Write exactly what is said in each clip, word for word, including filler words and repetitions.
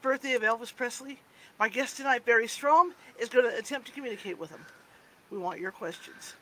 birthday of Elvis Presley. My guest tonight, Barry Strom, is going to attempt to communicate with him. We want your questions.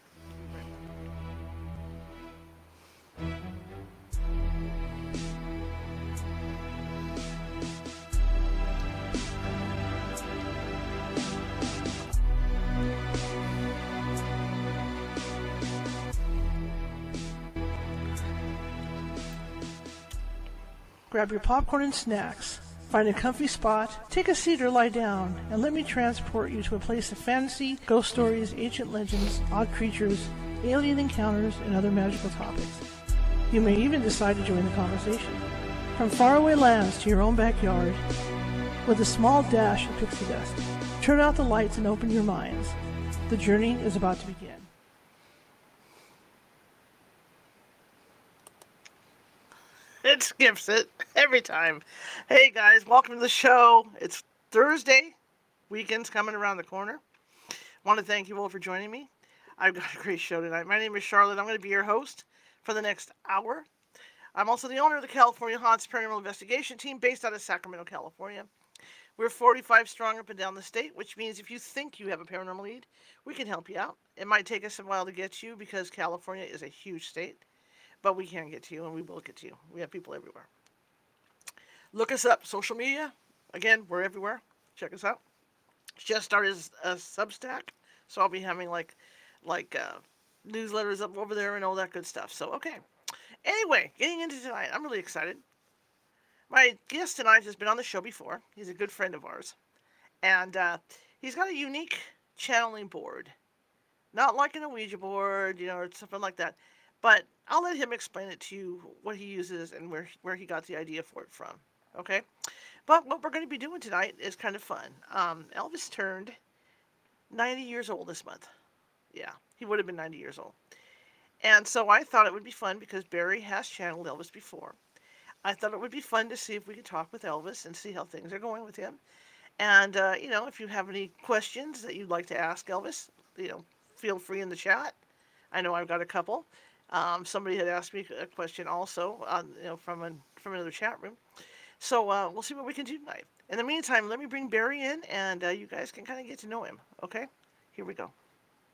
Grab your popcorn and snacks. Find a comfy spot, take a seat or lie down, and let me transport you to a place of fantasy, ghost stories, ancient legends, odd creatures, alien encounters, and other magical topics. You may even decide to join the conversation. From faraway lands to your own backyard, with a small dash of pixie dust. Turn out the lights and open your minds. The journey is about to begin. It skips it every time. Hey guys, welcome to the show. It's Thursday. Weekend's coming around the corner. I want to thank you all for joining me. I've got a great show tonight. My name is Charlotte. I'm going to be your host for the next hour. I'm also the owner of the California Haunts Paranormal Investigation Team based out of Sacramento, California. We're forty-five strong up and down the state, which means if you think you have a paranormal lead, we can help you out. It might take us a while to get you because California is a huge state. But we can get to you, and we will get to you. We have people everywhere. Look us up. Social media. Again, we're everywhere. Check us out. Just started a Substack, so I'll be having, like, like uh, newsletters up over there and all that good stuff. So, okay. Anyway, getting into tonight. I'm really excited. My guest tonight has been on the show before. He's a good friend of ours. And uh, he's got a unique channeling board. Not like an Ouija board, you know, or something like that. But I'll let him explain it to you, what he uses and where where he got the idea for it from. Okay? But what we're going to be doing tonight is kind of fun. Um, Elvis turned ninety years old this month. Yeah, he would have been ninety years old. And so I thought it would be fun because Barry has channeled Elvis before. I thought it would be fun to see if we could talk with Elvis and see how things are going with him. And, uh, you know, if you have any questions that you'd like to ask Elvis, you know, feel free in the chat. I know I've got a couple. Um, somebody had asked me a question also, on, you know, from an, from another chat room. So uh, we'll see what we can do tonight. In the meantime, let me bring Barry in, and uh, you guys can kind of get to know him. Okay? Here we go.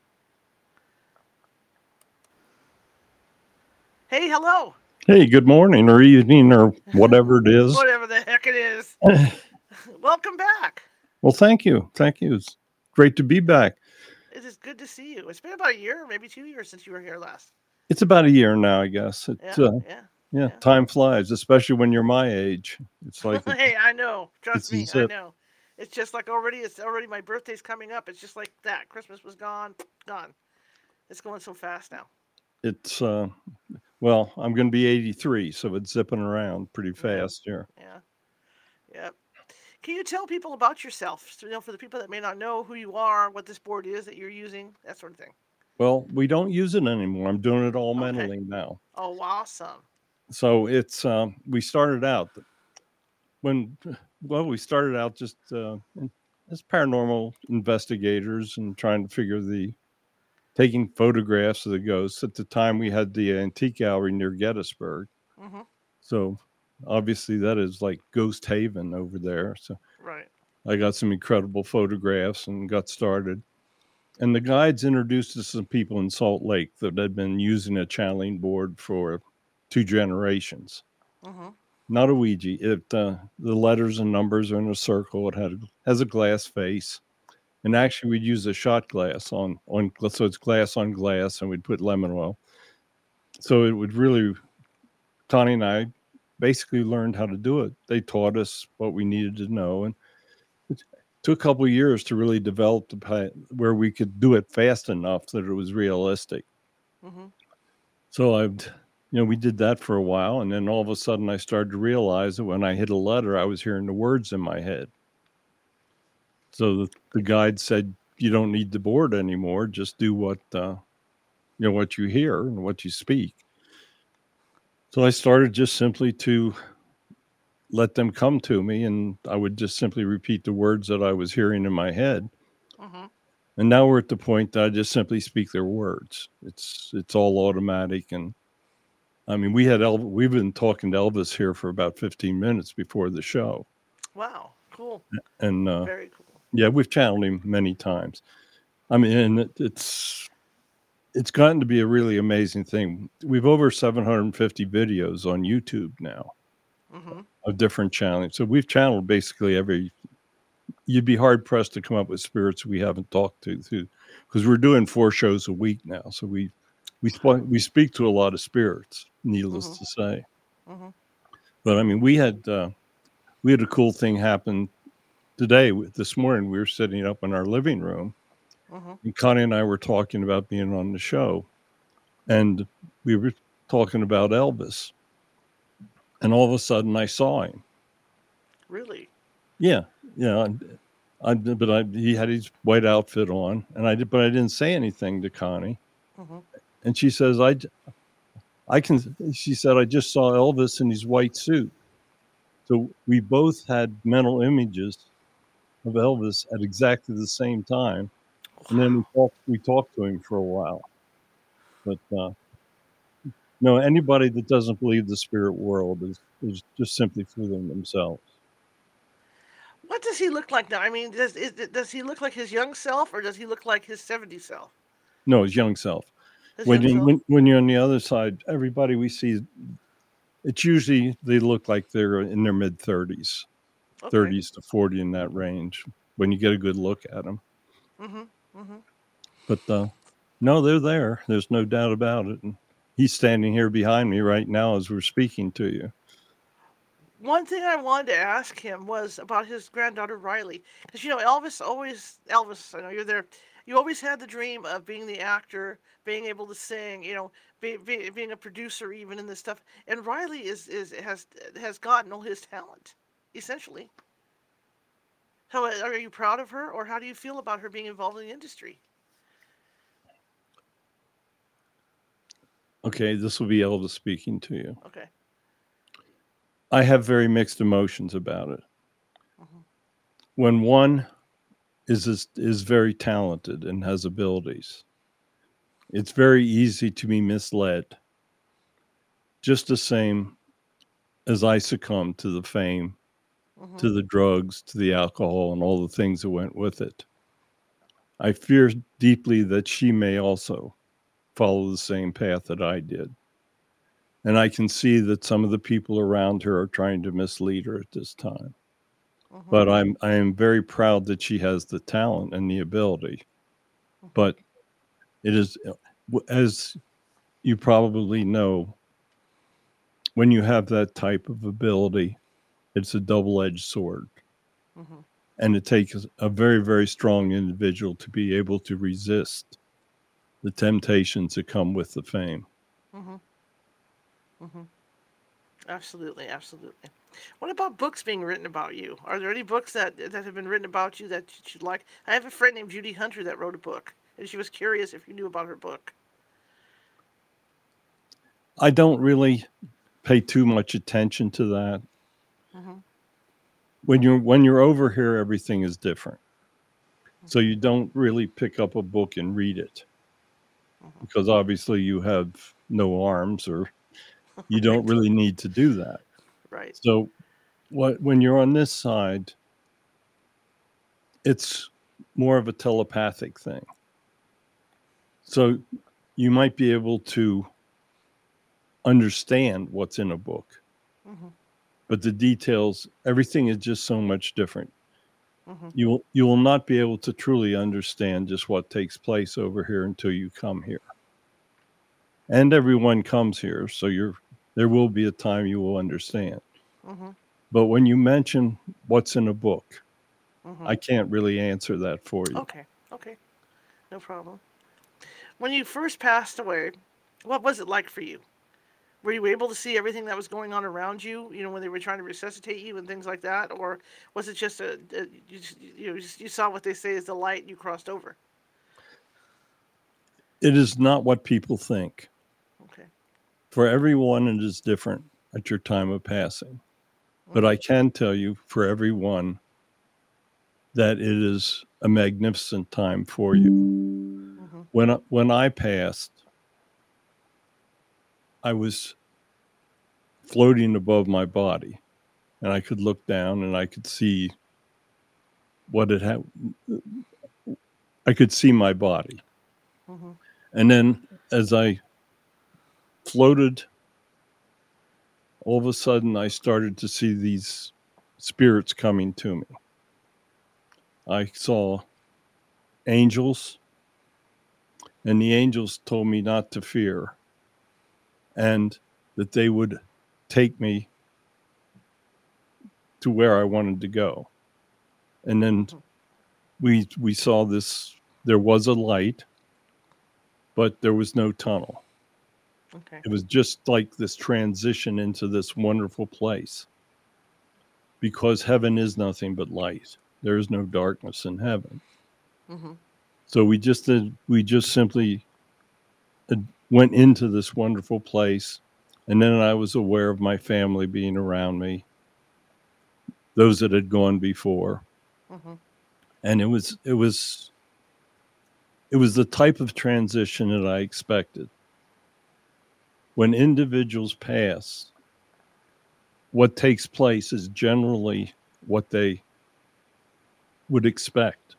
Hey, hello. Hey, good morning or evening or whatever it is. Whatever the heck it is. Welcome back. Well, thank you. Thank you. It's great to be back. It is good to see you. It's been about a year, maybe two years since you were here last. It's about a year now, I guess. It, Yeah, uh, yeah, yeah, yeah. Time flies, especially when you're my age. It's like hey, I know. Trust me, as I if- know. It's just like already. It's already my birthday's coming up. It's just like that. Christmas was gone, gone. It's going so fast now. it's uh, well, I'm going to be eighty-three, so it's zipping around pretty fast here. Yeah, yeah. Can you tell people about yourself? So, you know, for the people that may not know who you are, what this board is that you're using, that sort of thing. Well, we don't use it anymore. I'm doing it all Okay. mentally now. Oh, awesome. So it's um, we started out when well, we started out just uh, as paranormal investigators and trying to figure the taking photographs of the ghosts. At the time, we had the antique gallery near Gettysburg. Mm-hmm. So obviously that is like ghost haven over there. So Right. I got some incredible photographs and got started. And the guides introduced us to some people in Salt Lake that had been using a channeling board for two generations. Mm-hmm. Not a Ouija. It uh, the letters and numbers are in a circle. It had has a glass face. And actually, we'd use a shot glass on, on, so it's glass on glass, and we'd put lemon oil. So it would really, Connie and I basically learned how to do it. They taught us what we needed to know. And it took a couple of years to really develop the where we could do it fast enough that it was realistic. Mm-hmm. So I've, you know, we did that for a while. And then all of a sudden, I started to realize that when I hit a letter, I was hearing the words in my head. So the, the guide said, you don't need the board anymore. Just do what, uh, you know, what you hear and what you speak. So I started just simply to let them come to me, and I would just simply repeat the words that I was hearing in my head. Mm-hmm. And now we're at the point that I just simply speak their words. It's it's all automatic. And I mean, we had Elvis, we've been talking to Elvis here for about fifteen minutes before the show. Wow. Cool. And uh, Very cool. yeah, we've channeled him many times. I mean, and it, it's it's gotten to be a really amazing thing. We've over seven hundred fifty videos on YouTube now Mm-hmm. of different channeling. So we've channeled basically every. You'd be hard pressed to come up with spirits we haven't talked to, too, because we're doing four shows a week now. So we we sp- we speak to a lot of spirits, needless Mm-hmm. to say. Mm-hmm. But I mean, we had uh, we had a cool thing happen today. This morning, we were sitting up in our living room, Mm-hmm. and Connie and I were talking about being on the show, and we were talking about Elvis, and all of a sudden, I saw him. Really? Yeah, yeah. I, I, but I, he had his white outfit on, and I did, but I didn't say anything to Connie. Mm-hmm. And she says, "I, I can." She said, "I just saw Elvis in his white suit." So we both had mental images of Elvis at exactly the same time, and then we Wow. talked. We talked to him for a while. But uh, no, anybody that doesn't believe the spirit world is is just simply fooling themselves. What does he look like now? I mean, does is, does he look like his young self, or does he look like his seventy self? No, his young self. His When young you self. when, when you're on the other side, everybody we see, it's usually they look like they're in their mid thirties, Okay. thirties to forty, in that range. When you get a good look at them, Mm-hmm. Mm-hmm. but uh, no, they're there. There's no doubt about it. And he's standing here behind me right now as we're speaking to you. One thing I wanted to ask him was about his granddaughter Riley, because you know Elvis always Elvis. I know you're there. You always had the dream of being the actor, being able to sing. You know, be, be, being a producer, even in this stuff. And Riley is is has has gotten all his talent, essentially. So, uh, are you proud of her, or how do you feel about her being involved in the industry? Okay, this will be Elvis speaking to you. Okay. I have very mixed emotions about it. Mm-hmm. When one is is, is very talented and has abilities, it's very easy to be misled. Just the same as I succumbed to the fame, Mm-hmm. to the drugs, to the alcohol, and all the things that went with it. I fear deeply that she may also follow the same path that I did. And I can see that some of the people around her are trying to mislead her at this time. Mm-hmm. But I'm I am very proud that she has the talent and the ability. Mm-hmm. But it is, as you probably know, when you have that type of ability, it's a double-edged sword. Mm-hmm. And it takes a very, very strong individual to be able to resist the temptations that come with the fame. Mm-hmm. Mm-hmm. Absolutely, absolutely. What about books being written about you? Are there any books that that have been written about you that you'd like? I have a friend named Judy Hunter that wrote a book, and she was curious if you knew about her book. I don't really pay too much attention to that. Mm-hmm. When you're when you're over here, everything is different. So Mm-hmm. you don't really pick up a book and read it Mm-hmm. because obviously you have no arms, or you don't Right. really need to do that. Right. So what when you're on this side, it's more of a telepathic thing. So you might be able to understand what's in a book, Mm-hmm. but the details, everything is just so much different. Mm-hmm. You will you will not be able to truly understand just what takes place over here until you come here. And everyone comes here, so you're there will be a time you will understand. Mm-hmm. But when you mention what's in a book, Mm-hmm. I can't really answer that for you. Okay. Okay. No problem. When you first passed away, what was it like for you? Were you able to see everything that was going on around you? You know, when they were trying to resuscitate you and things like that, or was it just a, a you, just, you know just, you saw what they say is the light and you crossed over? It is not what people think. Okay. For everyone, it is different at your time of passing. But Mm-hmm. I can tell you for everyone that it is a magnificent time for you. Mm-hmm. When I, when I passed, I was floating above my body. and I could look down and I could see what it had. I could see my body. Mm-hmm. And then as I floated, all of a sudden I started to see these spirits coming to me. I saw angels, and the angels told me not to fear and that they would take me to where I wanted to go. And then we we saw this, there was a light, but there was no tunnel. Okay. It was just like this transition into this wonderful place, because heaven is nothing but light. There is no darkness in heaven. Mm-hmm. So we just did, we just simply went into this wonderful place, and then I was aware of my family being around me, those that had gone before. Mm-hmm. And it was it was it was the type of transition that I expected. When individuals pass, what takes place is generally what they would expect.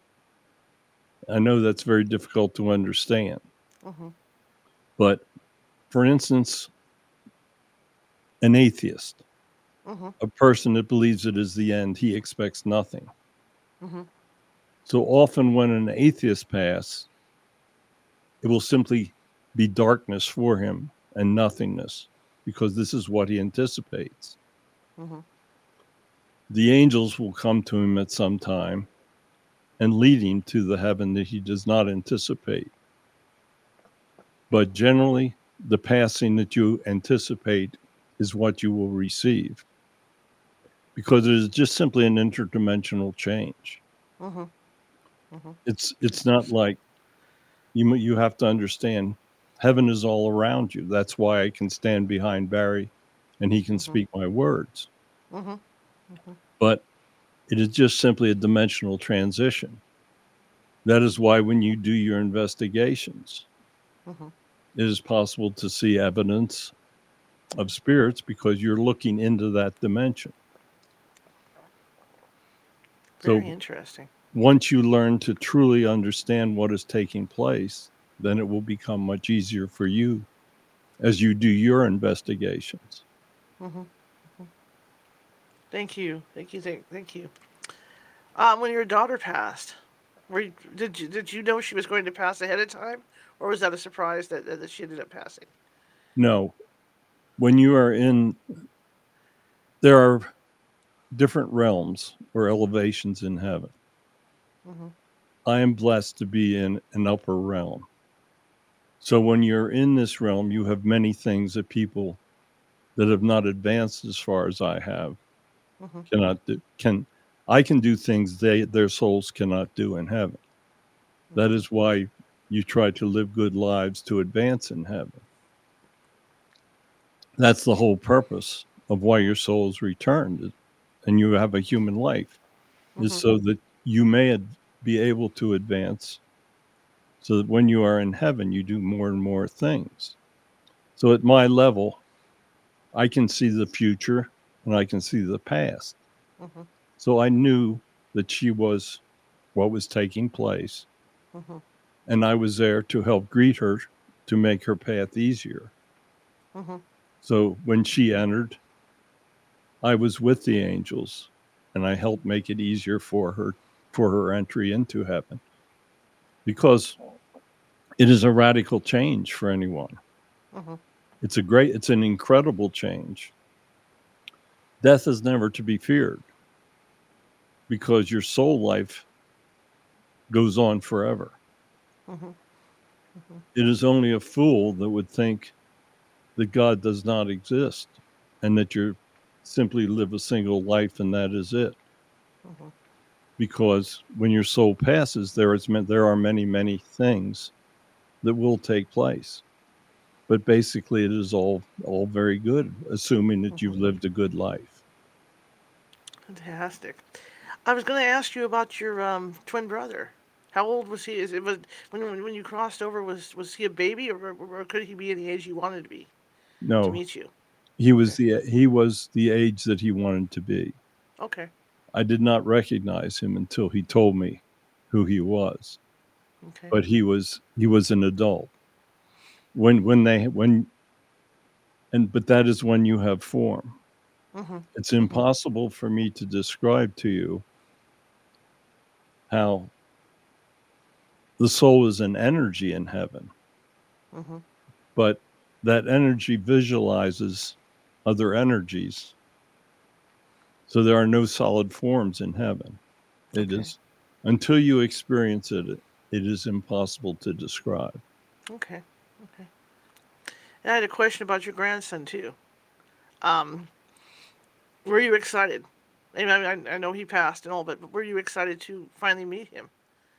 I know that's very difficult to understand. Mm-hmm. But for instance, an atheist, Mm-hmm. a person that believes it is the end, he expects nothing. Mm-hmm. So often when an atheist passes, it will simply be darkness for him and nothingness, because this is what he anticipates. Mm-hmm. The angels will come to him at some time and lead him to the heaven that he does not anticipate. But generally, the passing that you anticipate is what you will receive, because it is just simply an interdimensional change. Mm-hmm. Mm-hmm. It's it's not like you you have to understand, heaven is all around you. That's why I can stand behind Barry and he can Mm-hmm. speak my words. Mm-hmm. Mm-hmm. But it is just simply a dimensional transition. That is why when you do your investigations, Mm-hmm. it is possible to see evidence of spirits, because you're looking into that dimension. Very So interesting. once you learn to truly understand what is taking place, then it will become much easier for you as you do your investigations. Mm-hmm. Mm-hmm. Thank you. Thank you. Thank, thank you. Um, when your daughter passed, were you, did you did you know she was going to pass ahead of time, or was that a surprise that that she ended up passing? No, when you are in, there are different realms or elevations in heaven. Mm-hmm. I am blessed to be in an upper realm. So when you're in this realm, you have many things that people that have not advanced as far as I have Mm-hmm. cannot do. Can I can do things they their souls cannot do in heaven. That Mm-hmm. is why you try to live good lives to advance in heaven. That's the whole purpose of why your soul is returned, and you have a human life, is Mm-hmm. so that you may ad- be able to advance, so that when you are in heaven, you do more and more things. So at my level, I can see the future and I can see the past. Mm-hmm. So I knew that she was what was taking place, Mm-hmm. and I was there to help greet her, to make her path easier. Mm-hmm. So when she entered, I was with the angels, and I helped make it easier for her for her entry into heaven, because it is a radical change for anyone. Mm-hmm. It's a great, it's an incredible change. Death is never to be feared, because your soul life goes on forever. Mm-hmm. Mm-hmm. It is only a fool that would think that God does not exist and that you simply live a single life and that is it. Mm-hmm. Because when your soul passes, there is there are many, many things that will take place. But basically, it is all all very good, assuming that Mm-hmm. you've lived a good life. Fantastic. I was going to ask you about your um, twin brother. How old was he? Is it was when when you crossed over? Was was he a baby, or, or could he be any age you wanted to be to No, meet you? He was Okay. the he was the age that he wanted to be. Okay. I did not recognize him until he told me who he was. Okay. But he was he was an adult. When when they when and but that is when you have form. Mm-hmm. It's Mm-hmm. impossible for me to describe to you how the soul is an energy in heaven, Mm-hmm. but that energy visualizes other energies. So there are no solid forms in heaven. It Okay. is until you experience it, it is impossible to describe. Okay. Okay. And I had a question about your grandson too. Um, were you excited? I mean, I, I know he passed and all, but were you excited to finally meet him?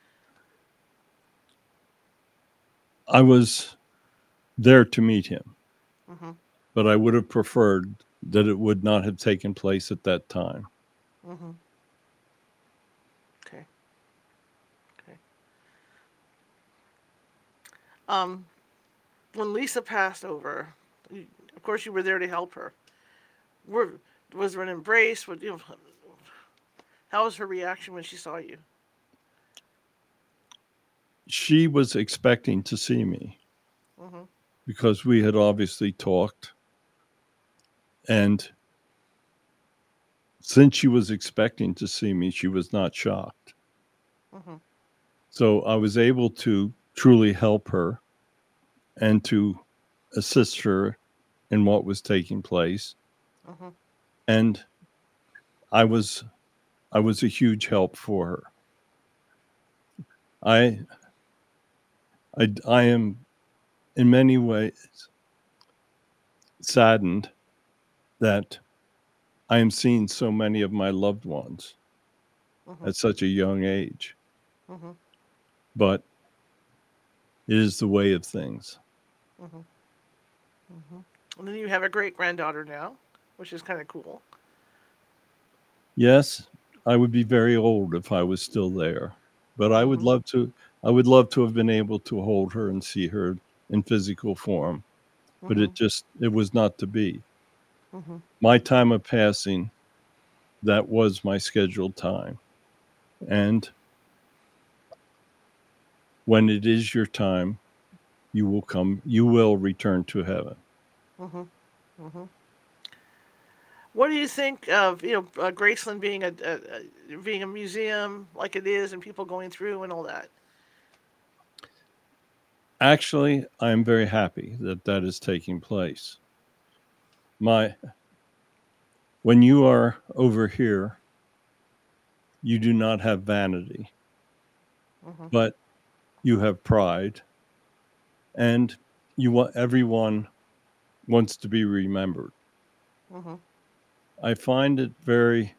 I was there to meet him, Mm-hmm. but I would have preferred that it would not have taken place at that time. Mm-hmm. Okay. Okay. Um, when Lisa passed over, you, of course you were there to help her. Were was there an embrace? What, you know, how was her reaction when she saw you? She was expecting to see me Mm-hmm. because we had obviously talked. And since she was expecting to see me, she was not shocked. Mm-hmm. So I was able to truly help her and to assist her in what was taking place. Mm-hmm. And I was I was a huge help for her. I I I am in many ways saddened that I am seeing so many of my loved ones Mm-hmm. at such a young age, Mm-hmm. but it is the way of things. Mm-hmm. Mm-hmm. And then you have a great granddaughter now, which is kind of cool. Yes, I would be very old if I was still there, but I would Mm-hmm. love to I would love to have been able to hold her and see her in physical form, but Mm-hmm. it just it was not to be. Mm-hmm. My time of passing, that was my scheduled time. And when it is your time, you will come you will return to heaven. Mm-hmm. Mm-hmm. What do you think of you know uh, Graceland being a, a, a being a museum like it is, and people going through and all that? Actually, I am very happy that that is taking place. My when you are over here, you do not have vanity, Mm-hmm. but you have pride, and you want everyone wants to be remembered. Mm-hmm. I find it very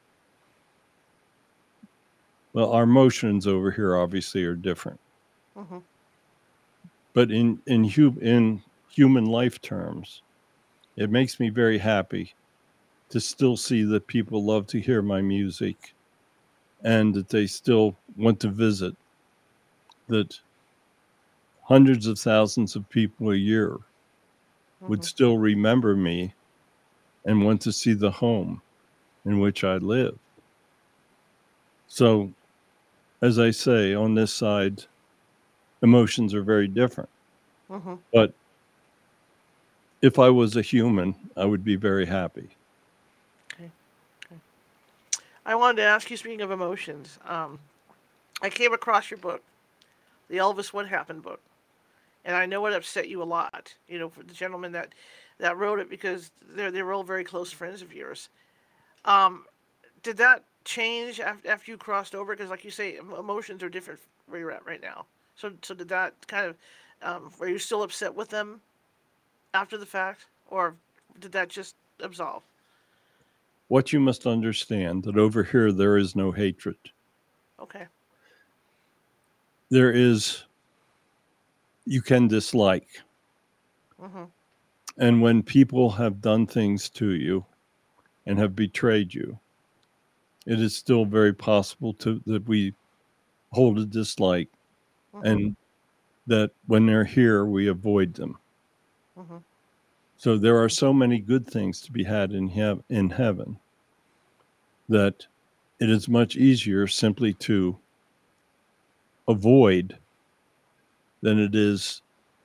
well. Our emotions over here obviously are different, Mm-hmm. but in in hu- in human life terms, it makes me very happy to still see that people love to hear my music and that they still want to visit. That hundreds of thousands of people a year would Mm-hmm. still remember me and want to see the home in which I live. So, as I say, on this side, emotions are very different. Mm-hmm. But if I was a human, I would be very happy. Okay. Okay. I wanted to ask you, speaking of emotions, um, I came across your book, the Elvis What Happened book, and I know it upset you a lot. You know, for the gentleman that that wrote it, because they're they were all very close friends of yours. Um, did that change after after you crossed over? Because, like you say, emotions are different where you're at right now. So, so did that kind of? Um, were you still upset with them after the fact, or did that just absolve? What you must understand that over here there is no hatred. Okay. There is you can dislike. Mhm. And when people have done things to you and have betrayed you, it is still very possible to that we hold a dislike Mhm. and that when they're here we avoid them. Mhm. So there are so many good things to be had in hev- in heaven that it is much easier simply to avoid than it is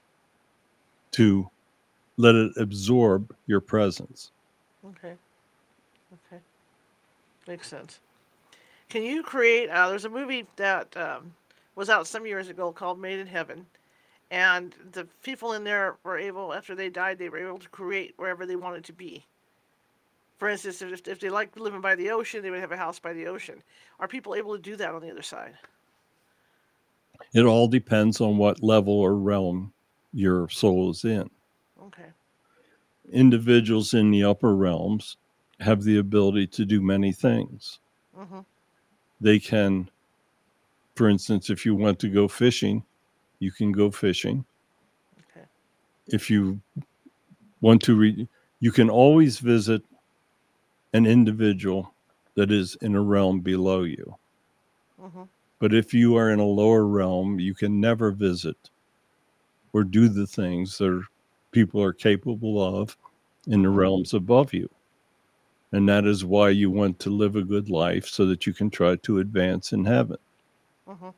to let it absorb your presence. Okay. Okay. Makes sense. Can you create? Uh, there's a movie that um, was out some years ago called Made in Heaven, and the people in there were able, after they died, they were able to create wherever they wanted to be. For instance, if, if they liked living by the ocean, they would have a house by the ocean. Are people able to do that on the other side? It all depends on what level or realm your soul is in. Okay. Individuals in the upper realms have the ability to do many things. Mm-hmm. They can, for instance, if you want to go fishing, you can go fishing. Okay. If you want to read, you can always visit an individual that is in a realm below you. Mm-hmm. But if you are in a lower realm, you can never visit or do the things that people are capable of in the Mm-hmm. realms above you. And that is why you want to live a good life so that you can try to advance in heaven. Mm-hmm.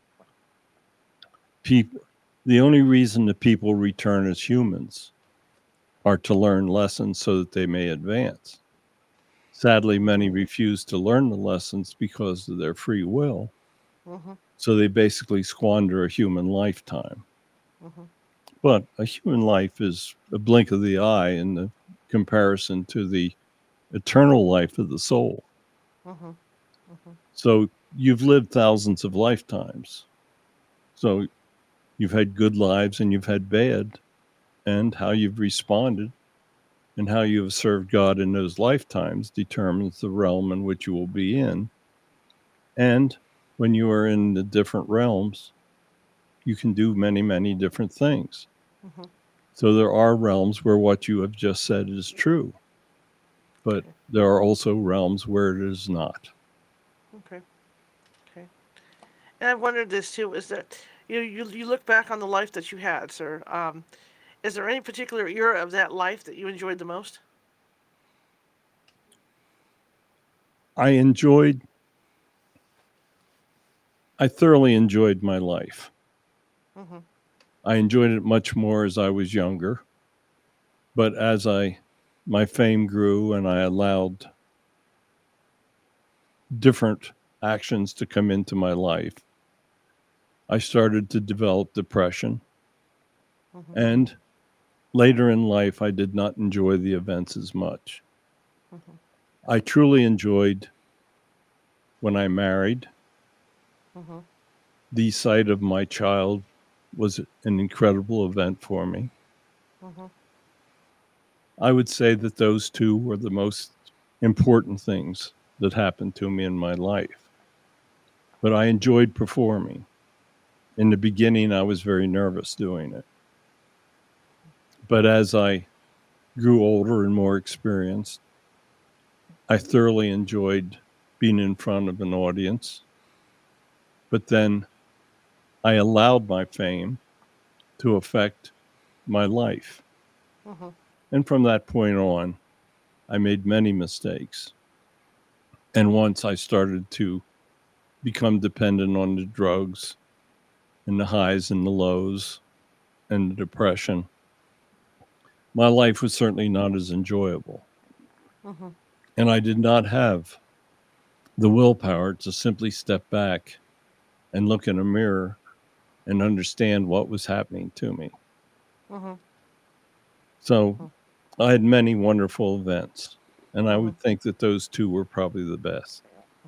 People, the only reason that people return as humans are to learn lessons so that they may advance. Sadly, many refuse to learn the lessons because of their free will. Mm-hmm. So they basically squander a human lifetime. Mm-hmm. But a human life is a blink of the eye in the comparison to the eternal life of the soul. Mm-hmm. Mm-hmm. So you've lived thousands of lifetimes. So you've had good lives and you've had bad, and how you've responded and how you have served God in those lifetimes determines the realm in which you will be in. And when you are in the different realms, you can do many, many different things. Mm-hmm. So there are realms where what you have just said is true, but Okay. there are also realms where it is not. Okay. Okay. And I wondered this too: is that you you you look back on the life that you had, sir? Um, is there any particular era of that life that you enjoyed the most? I enjoyed, I thoroughly enjoyed my life. Mm-hmm. I enjoyed it much more as I was younger, but as I, my fame grew and I allowed different actions to come into my life, I started to develop depression. Mm-hmm. And later in life, I did not enjoy the events as much. Mm-hmm. I truly enjoyed when I married. Mm-hmm. The sight of my child was an incredible event for me. Mm-hmm. I would say that those two were the most important things that happened to me in my life. But I enjoyed performing. In the beginning, I was very nervous doing it. But as I grew older and more experienced, I thoroughly enjoyed being in front of an audience. But then I allowed my fame to affect my life. Mm-hmm. And from that point on, I made many mistakes. And once I started to become dependent on the drugs and the highs and the lows and the depression, my life was certainly not as enjoyable. Mm-hmm. And I did not have the willpower to simply step back and look in a mirror and understand what was happening to me. Mm-hmm. So I had many wonderful events, and I Mm-hmm. would think that those two were probably the best.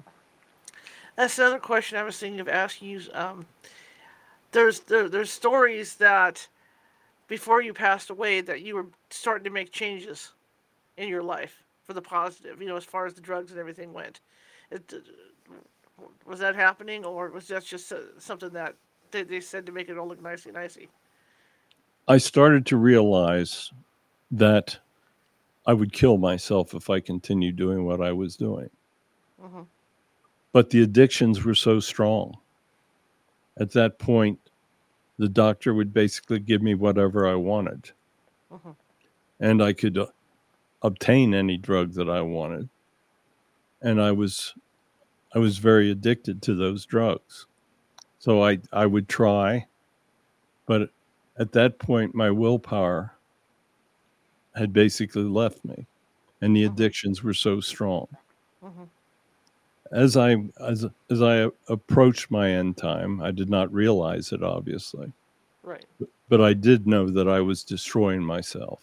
That's another question I was thinking of asking you. Um, there's there, there's stories that before you passed away that you were starting to make changes in your life for the positive. You know, as far as the drugs and everything went. It, was that happening, or was that just uh, something that they, they said to make it all look nicey nicey? I started to realize that I would kill myself if I continued doing what I was doing. Mm-hmm. But the addictions were so strong. At that point, the doctor would basically give me whatever I wanted. Mm-hmm. and I could uh, obtain any drug that I wanted. And I was I was very addicted to those drugs. So I, I would try, but at that point, my willpower had basically left me, and the Mhm. addictions were so strong. Mhm. As I as as I approached my end time, I did not realize it, obviously, Right. but I did know that I was destroying myself.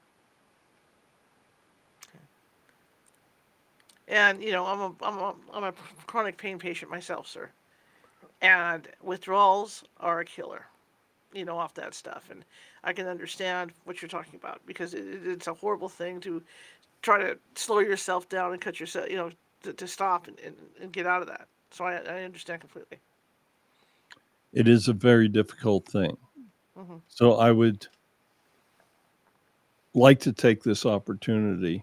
And you know, I'm a I'm a I'm a chronic pain patient myself, sir. And withdrawals are a killer, you know, off that stuff. And I can understand what you're talking about because it, it- it's a horrible thing to try to slow yourself down and cut yourself, you know, to, to stop and, and, and get out of that. So I, I understand completely. It is a very difficult thing. Hmm. So I would like to take this opportunity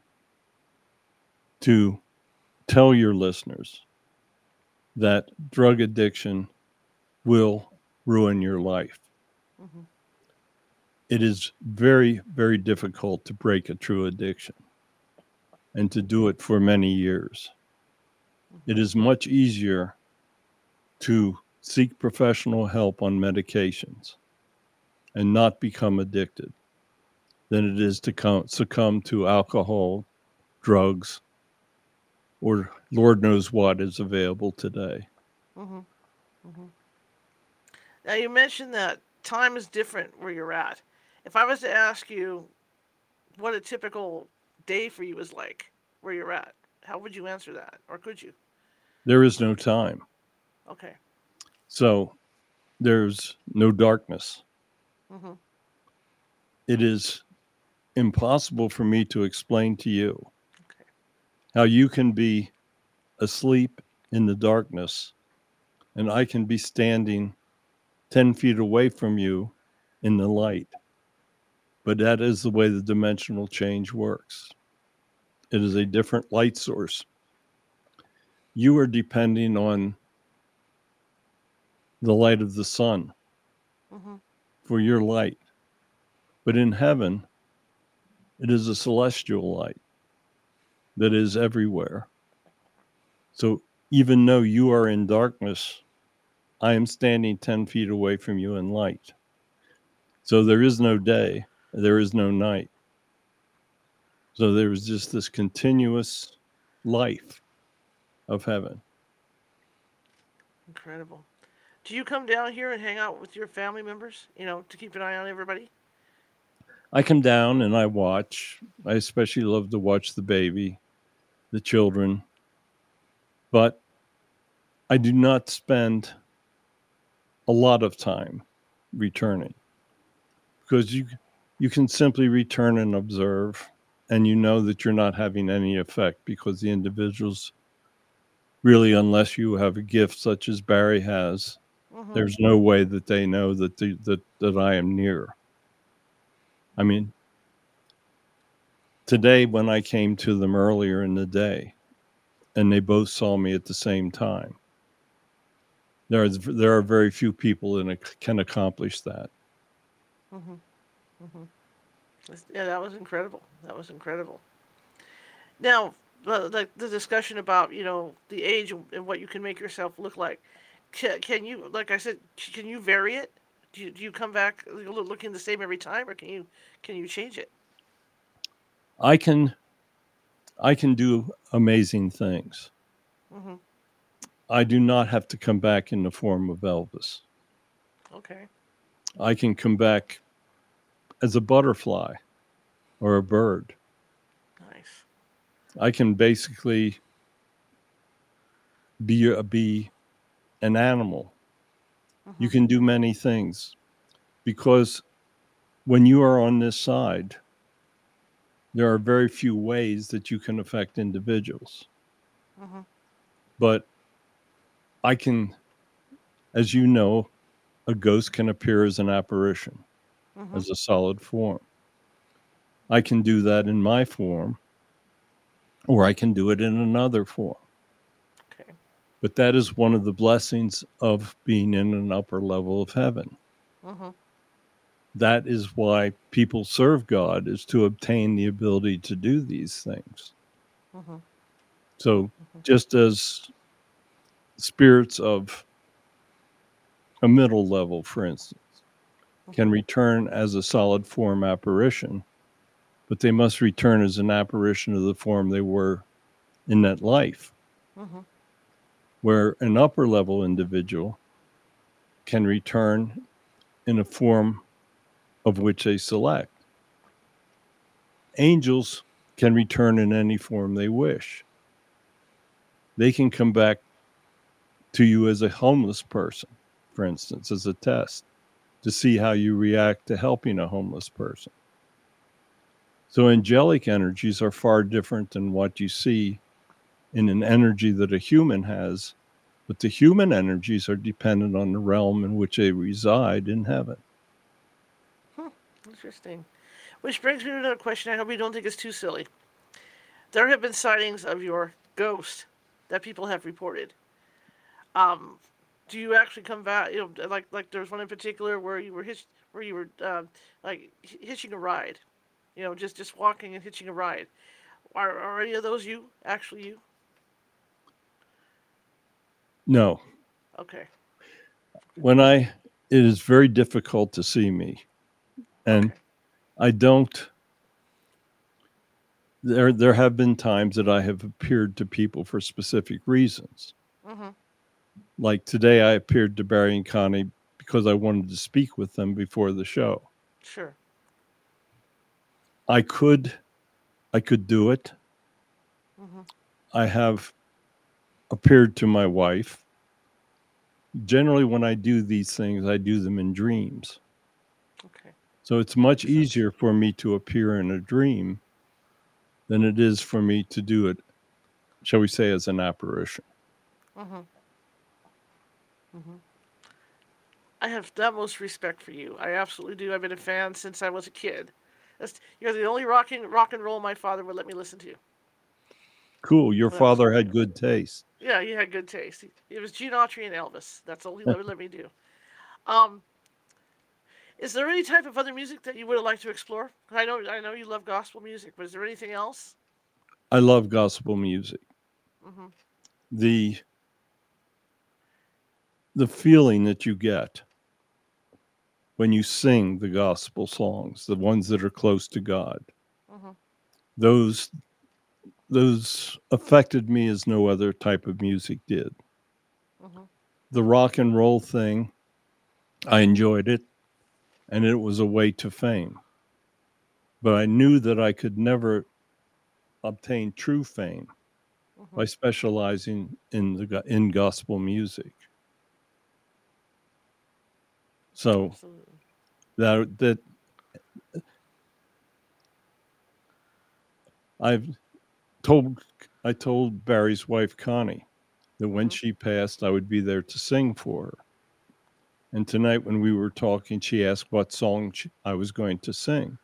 to tell your listeners that drug addiction will ruin your life. Hmm. It is very, very difficult to break a true addiction and to do it for many years. It is much easier to seek professional help on medications and not become addicted than it is to come, succumb to alcohol, drugs, or Lord knows what is available today. Hmm. Hmm. Now you mentioned that time is different where you're at. If I was to ask you what a typical day for you is like where you're at, how would you answer that, or could you? There is no time. Okay. So there's no darkness. Hmm. It is impossible for me to explain to you Okay. how you can be asleep in the darkness and I can be standing ten feet away from you in the light. But that is the way the dimensional change works. It is a different light source. You are depending on the light of the sun Hmm. for your light. But in heaven, it is a celestial light that is everywhere. So even though you are in darkness, I am standing ten feet away from you in light. So there is no day, there is no night. So there is just this continuous life of heaven. Incredible. Do you come down here and hang out with your family members, you know, to keep an eye on everybody? I come down and I watch. I especially love to watch the baby, the children, but I do not spend a lot of time returning because you you can simply return and observe and you know that you're not having any effect because the individuals really, unless you have a gift such as Barry has, Hmm. there's no way that they know that the, that that I am near. I mean, today when I came to them earlier in the day and they both saw me at the same time, there are there are very few people that can accomplish that. Hmm. Hmm. Yeah, that was incredible. That was incredible. Now, uh, like the discussion about you know the age and what you can make yourself look like. Can, can you, like I said, can you vary it? Do you, do you come back looking the same every time, or can you can you change it? I can I can do amazing things. Hmm. I do not have to come back in the form of Elvis. Okay. I can come back as a butterfly or a bird. Nice. I can basically be a, be an animal. You Hmm. can do many things because when you are on this side, there are very few ways that you can affect individuals. Hmm. But I can, as you know, a ghost can appear as an apparition, Hmm. as a solid form. I can do that in my form, or I can do it in another form. Okay. But that is one of the blessings of being in an upper level of heaven. Hmm. that is why people serve God, is to obtain the ability to do these things. Mhm. So Mhm. just as spirits of a middle level, for instance, can Mhm. return as a solid form apparition, but they must return as an apparition of the form they were in that life. Mhm. Where an upper level individual can return in a form of which they select. Angels can return in any form they wish. They can come back to you as a homeless person, for instance, as a test to see how you react to helping a homeless person. So angelic energies are far different than what you see in an energy that a human has, but the human energies are dependent on the realm in which they reside in heaven. Hmm. Interesting. Which brings me to another question. I hope you don't think it's too silly. There have been sightings of your ghost that people have reported. Um, do you actually come back? You know, like like there's one in particular where you were hitch, where you were um, like hitching a ride. You know, just just walking and hitching a ride. Are are any of those you actually you? No. Okay. When I, it is very difficult to see me. And Okay. I don't, there, there have been times that I have appeared to people for specific reasons. Mhm. Like today, I appeared to Barry and Connie because I wanted to speak with them before the show. Sure. I could, I could do it. Mhm. I have appeared to my wife. Generally, when I do these things, I do them in dreams. Okay. So it's much Makes sense. easier for me to appear in a dream than it is for me to do it, shall we say, as an apparition. Mhm. Mhm. I have the utmost respect for you. I absolutely do. I've been a fan since I was a kid. That's, you're the only rocking rock and roll my father would let me listen to. Cool. Your That was father growing had up. good taste. Yeah, he had good taste. It was Gene Autry and Elvis. That's all he would let me do. Um, is there any type of other music that you would like to explore? I know, I know you love gospel music, but is there anything else? I love gospel music. Mm-hmm. The the feeling that you get when you sing the gospel songs, the ones that are close to God, Mm-hmm. those those affected me as no other type of music did. Mm-hmm. The rock and roll thing, I enjoyed it, and it was a way to fame. But I knew that I could never obtain true fame Mm-hmm. by specializing in the in gospel music. So Absolutely. that that I've told I told Barry's wife Connie that when Mm-hmm. she passed, I would be there to sing for her. And tonight, when we were talking, she asked what song she, I was going to sing.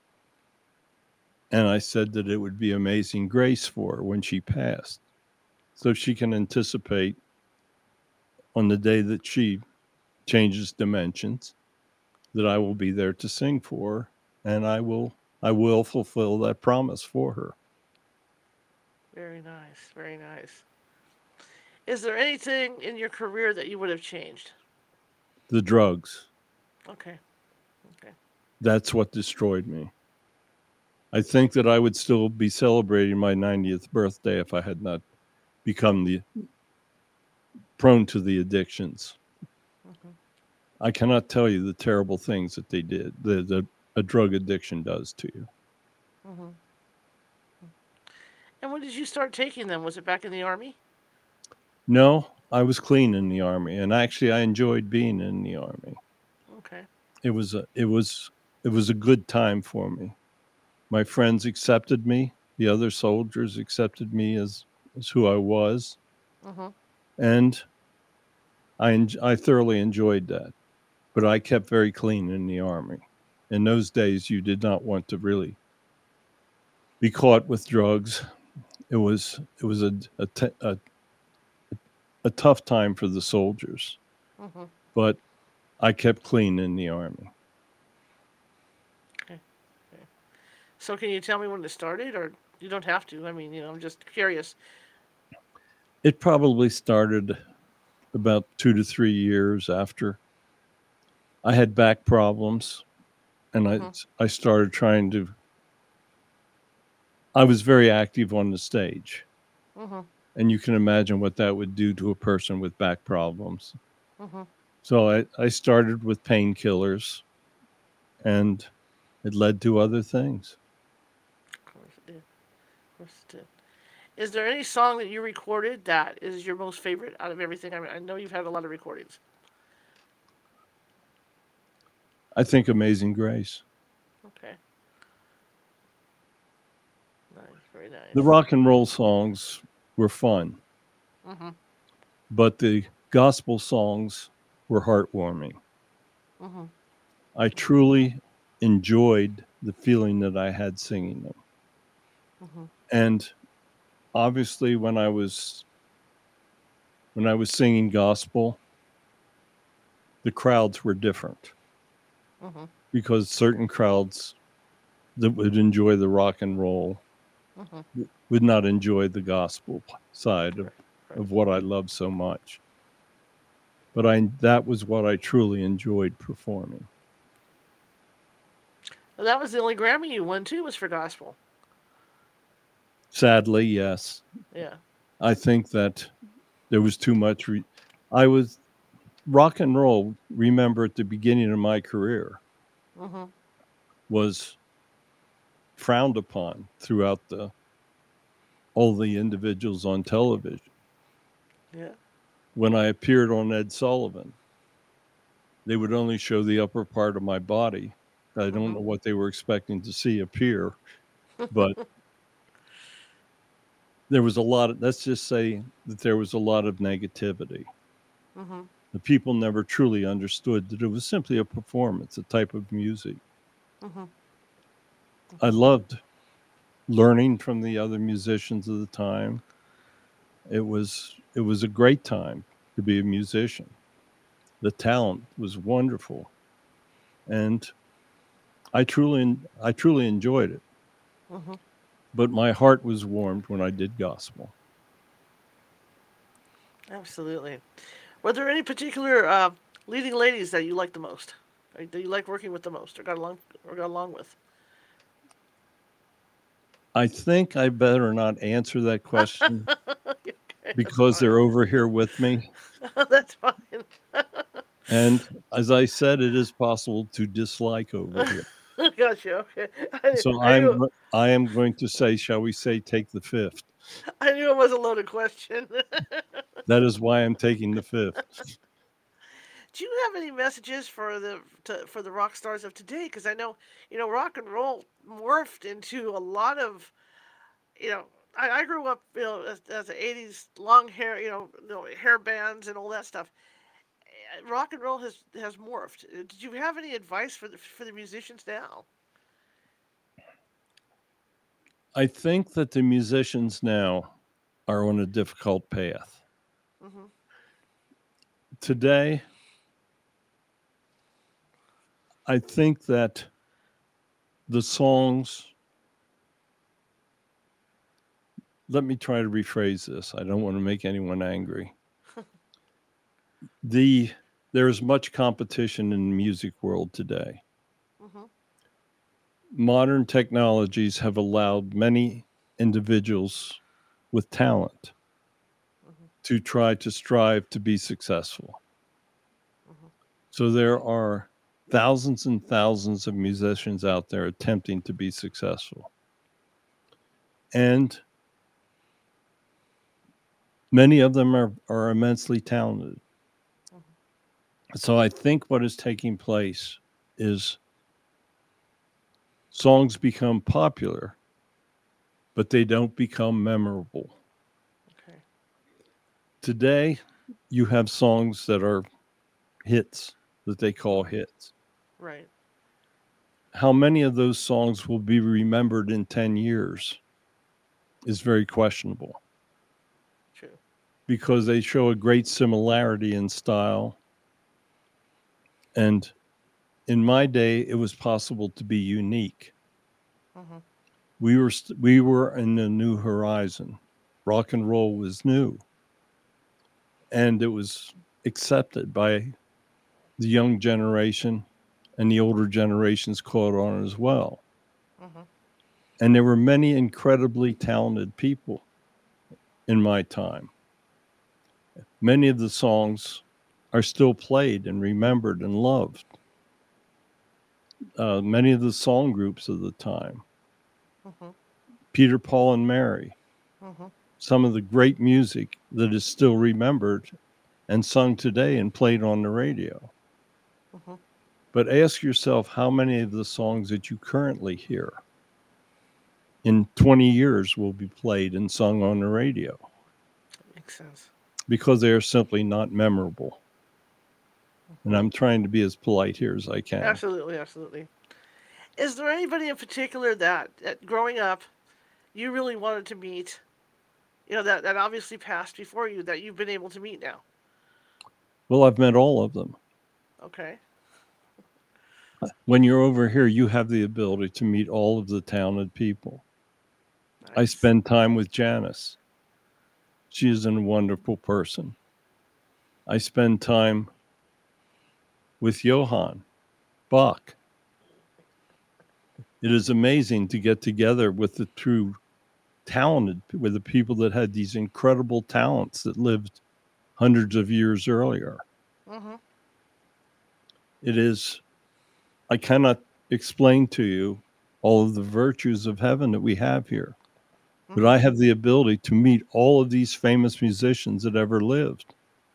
And I said that it would be Amazing Grace for her when she passed. So she can anticipate on the day that she changes dimensions that I will be there to sing for her, and I will I will fulfill that promise for her. Very nice. Very nice. Is there anything in your career that you would have changed? The drugs, Okay. Okay. that's what destroyed me. I think that I would still be celebrating my ninetieth birthday if I had not become the prone to the addictions. Mm-hmm. I cannot tell you the terrible things that they did, that a drug addiction does to you. Mm-hmm. And when did you start taking them? Was it back in the army? No, I was clean in the army, and actually I enjoyed being in the army. Okay. It was a, it was it was a good time for me. My friends accepted me. The other soldiers accepted me as, as who I was, Mm-hmm. and I I thoroughly enjoyed that. But I kept very clean in the army. In those days, you did not want to really be caught with drugs. It was it was a a, t- a, a tough time for the soldiers, Mm-hmm. but I kept clean in the army. So can you tell me when it started, or you don't have to? I mean, you know, I'm just curious. It probably started about two to three years after I had back problems, and I Mm-hmm. I started trying to. I was very active on the stage, Mm-hmm. and you can imagine what that would do to a person with back problems. Mm-hmm. So I, I started with painkillers, and it led to other things. Of course it did. Of course it did. Is there any song that you recorded that is your most favorite out of everything? I mean, I know you've had a lot of recordings. I think Amazing Grace. Okay. Nice. Very The nice. rock and roll songs were fun, Mm-hmm. but the gospel songs were heartwarming. Mm-hmm. I truly enjoyed the feeling that I had singing them. Mm-hmm. And obviously when I was when I was singing gospel, the crowds were different Mm-hmm. because certain crowds that would enjoy the rock and roll Mm-hmm. would not enjoy the gospel side of, Right. Right. of what I love so much. But I that was what I truly enjoyed performing. Well, that was the only Grammy you won too. Was for gospel. Sadly, yes. Yeah. I think that there was too much. Re- I was rock and roll. Remember, at the beginning of my career, Mm-hmm. was frowned upon throughout the all the individuals on television. Yeah. When I appeared on Ed Sullivan, they would only show the upper part of my body. I don't Mm-hmm. know what they were expecting to see appear, but there was a lot of, let's just say that there was a lot of negativity. Mm-hmm. The people never truly understood that it was simply a performance, a type of music. Mm-hmm. I Mm-hmm. loved learning from the other musicians of the time. It was it was a great time to be a musician. The talent was wonderful, and I truly I truly enjoyed it. Mm-hmm. But my heart was warmed when I did gospel. Absolutely. Were there any particular uh, leading ladies that you like the most, or that you like working with the most, or got along, or got along with? I think I better not answer that question Okay, that's because fine. they're over here with me. That's fine. And as I said, it is possible to dislike over here. Gotcha. Okay. I, So I I'm knew I am going to say, shall we say, take the fifth. I knew it was a loaded question. That is why I'm taking the fifth. Do you have any messages for the to, for the rock stars of today? Because I know you know rock and roll morphed into a lot of you know. I, I grew up, you know, as, as the eighties long hair, you know, you know, hair bands and all that stuff. Uh, Rock and roll has has morphed. Uh, Did you have any advice for the for the musicians now? I think that the musicians now are on a difficult path. Mm-hmm. Today, I think that the songs, let me try to rephrase this. I don't want to make anyone angry. The There's much competition in the music world today. Mm-hmm. Modern technologies have allowed many individuals with talent Mm-hmm. to try to strive to be successful. Mm-hmm. So there are thousands and thousands of musicians out there attempting to be successful. And many of them are, are immensely talented. Mm-hmm. So I think what is taking place is songs become popular, but they don't become memorable. Okay. Today, you have songs that are hits that they call Mm-hmm. hits. Right. How many of those songs will be remembered in ten years is very questionable True. because they show a great similarity in style. And in my day, it was possible to be unique. Mm-hmm. We were st- we were in a new horizon. Rock and roll was new, and it was accepted by the young generation, and the older generations caught on as well. Mm-hmm. And there were many incredibly talented people in my time. Many of the songs are still played and remembered and loved. Uh, many of the song groups of the time, Mm-hmm. Peter, Paul, and Mary, Mm-hmm. some of the great music that is still remembered and sung today and played on the radio. Mm-hmm. But ask yourself how many of the songs that you currently hear in twenty years will be played and sung on the radio, That makes sense. because they are simply not memorable. And Mm-hmm. I'm trying to be as polite here as I can. Absolutely, absolutely. Is there anybody in particular that, that growing up you really wanted to meet? You know, that, that obviously passed before you that you've been able to meet now. Well, I've met all of them. Okay. When you're over here, you have the ability to meet all of the talented people. I Nice. spend time with Janice. She is a wonderful person. I spend time with Johann Bach. It is amazing to get together with the true talented, with the people that had these incredible talents that lived hundreds of years earlier. Mm-hmm. It is, I cannot explain to you all of the virtues of heaven that we have here, but Mm-hmm. I have the ability to meet all of these famous musicians that ever lived.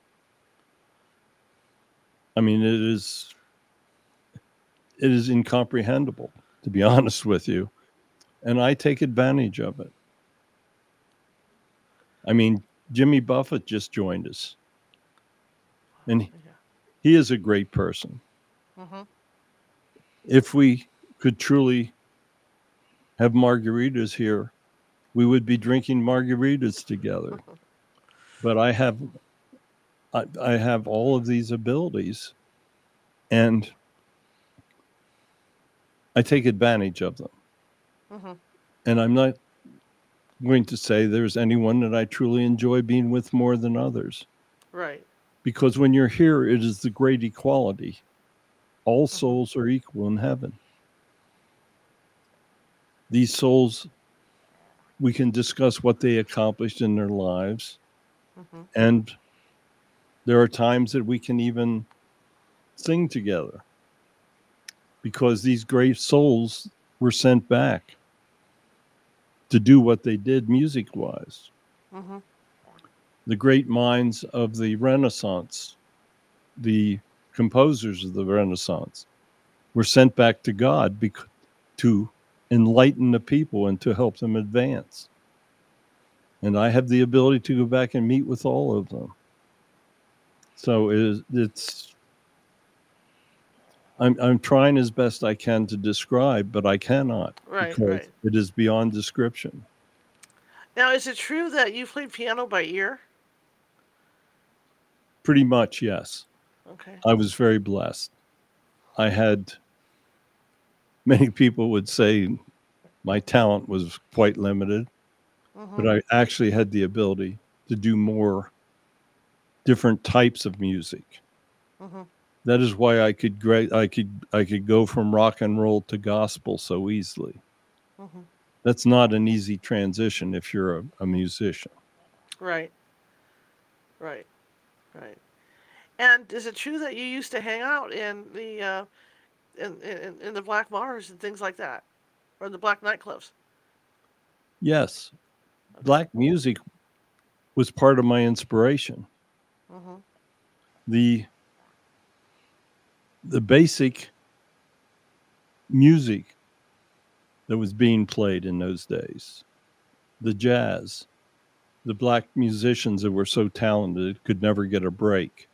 I mean, it is, it is incomprehensible, to be honest with you. And I take advantage of it. I mean, Jimmy Buffett just joined us, and Yeah. he is a great person. Mm-hmm. If we could truly have margaritas here, we would be drinking margaritas together. But I have I, I have all of these abilities, and I take advantage of them. Mm-hmm. And I'm not going to say there's anyone that I truly enjoy being with more than others, Right. because when you're here, it is the great equality. All Mm-hmm. souls are equal in heaven. These souls, we can discuss what they accomplished in their lives, Mm-hmm. and there are times that we can even sing together, because these great souls were sent back to do what they did music wise. Mm-hmm. The great minds of the Renaissance, the composers of the Renaissance, were sent back to God bec- to enlighten the people and to help them advance. And I have the ability to go back and meet with all of them. So it is, it's I'm I'm trying as best I can to describe, but I cannot, Right. because Right. it is beyond description. Now, is it true that you played piano by ear? Pretty much, yes. Okay. I was very blessed. I had many people would say my talent was quite limited, Mm-hmm. but I actually had the ability to do more different types of music. Mm-hmm. That is why I could great I could I could go from rock and roll to gospel so easily. Mm-hmm. That's not an easy transition if you're a, a musician. Right. Right. Right. And is it true that you used to hang out in the uh, in, in in the black bars and things like that, or the black nightclubs? Yes, Okay. black music was part of my inspiration. Mm-hmm. The the basic music that was being played in those days, the jazz, the black musicians that were so talented could never get a break.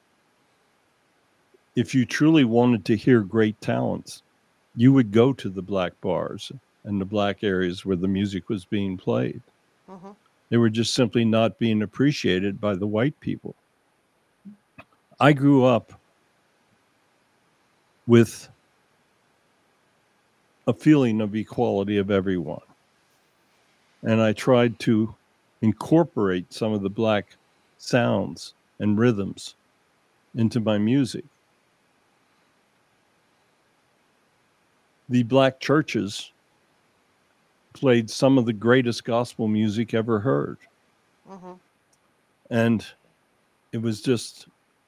If you truly wanted to hear great talents, you would go to the black bars and the black areas where the music was being played. Mm-hmm. They were just simply not being appreciated by the white people. I grew up with a feeling of equality of everyone. And I tried to incorporate some of the black sounds and rhythms into my music. The black churches played some of the greatest gospel music ever heard. Mm-hmm. And it was just,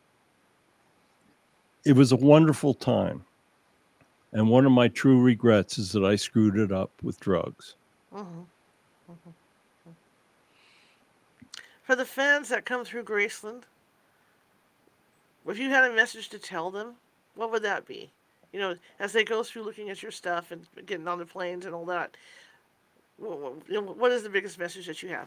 it was a wonderful time. And one of my true regrets is that I screwed it up with drugs. Mm-hmm. Mm-hmm. For the fans that come through Graceland, if you had a message to tell them, what would that be? You know, as they go through looking at your stuff and getting on the planes and all that, what is the biggest message that you have?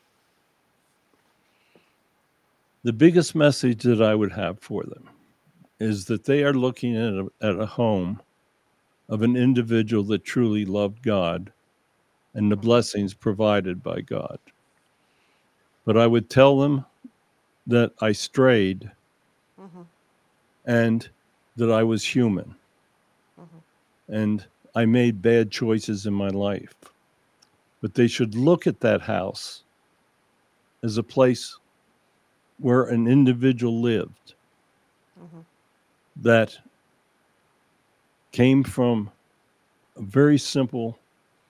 The biggest message that I would have for them is that they are looking at a, at a home of an individual that truly loved God and the Mm-hmm. blessings provided by God. But I would tell them that I strayed Mm-hmm. and that I was human. Mm-hmm. And I made bad choices in my life. But they should look at that house as a place where an individual lived mm-hmm. that came from a very simple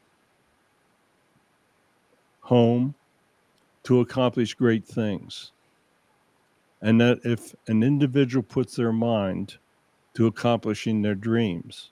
home to accomplish great things. And that if an individual puts their mind to accomplishing their dreams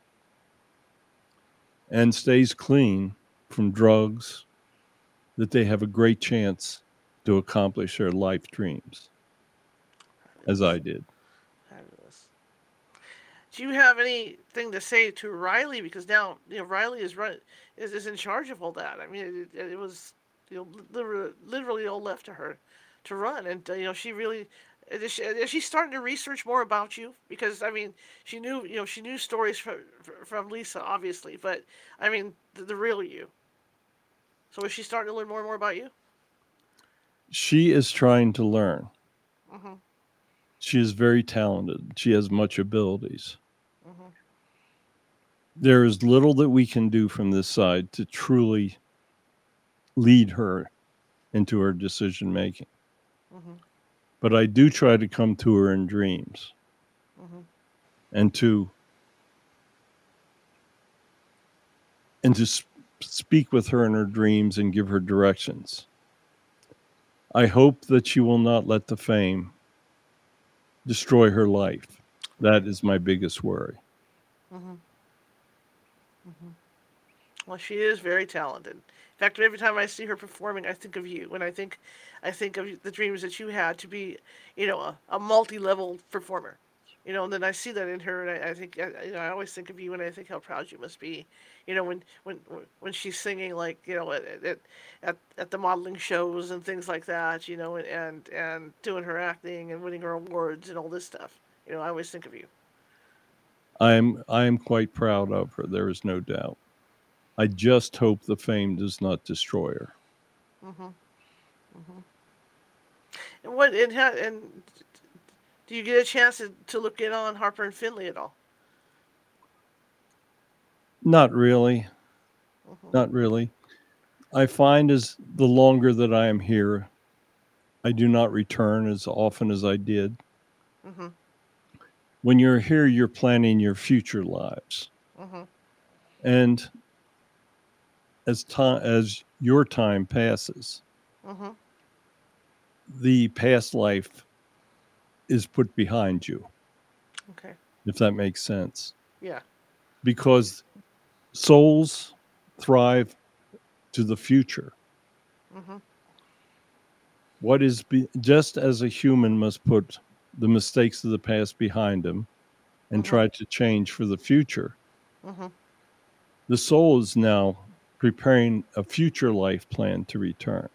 and stays clean from drugs, that they have a great chance to accomplish their life dreams, as I did. Fabulous. Do you have anything to say to Riley? Because now, you know, Riley is run is, is in charge of all that. I mean, it, it was, you know, literally, literally all left to her to run, and uh, you know, she really is she, is she starting to research more about you? Because I mean, she knew, you know, she knew stories from from Lisa, obviously, but I mean, the, the real you. So is she starting to learn more and more about you? She is trying to learn. Mm-hmm. She is very talented. She has much abilities. Mm-hmm. There is little that we can do from this side to truly lead her into her decision making. Mm-hmm. But I do try to come to her in dreams mm-hmm. and to and to sp- speak with her in her dreams and give her directions. I hope that she will not let the fame destroy her life. That is my biggest worry. Mm-hmm. Mm-hmm. Well, she is very talented. In fact, every time I see her performing, I think of you. When I think, I think of the dreams that you had to be, you know, a, a multi-level performer. You know, and then I see that in her, and I, I think, I, you know, I always think of you, and I think how proud you must be. You know, when when when she's singing, like, you know, at at at, at the modeling shows and things like that. You know, and, and and doing her acting and winning her awards and all this stuff. You know, I always think of you. I'm I'm quite proud of her. There is no doubt. I just hope the fame does not destroy her. Mm-hmm. Mm-hmm. And what and how and do you get a chance to, to look in on Harper and Finley at all? Not really. Mm-hmm. Not really. I find as the longer that I am here, I do not return as often as I did. Mm-hmm. When you're here, you're planning your future lives. Mm-hmm. And as time as your time passes, mm-hmm. the past life is put behind you. Okay. If that makes sense. Yeah. Because souls thrive to the future. Mm-hmm. What is be- just as a human must put the mistakes of the past behind him and mm-hmm. try to change for the future. Mm-hmm. The soul is now preparing a future life plan to return.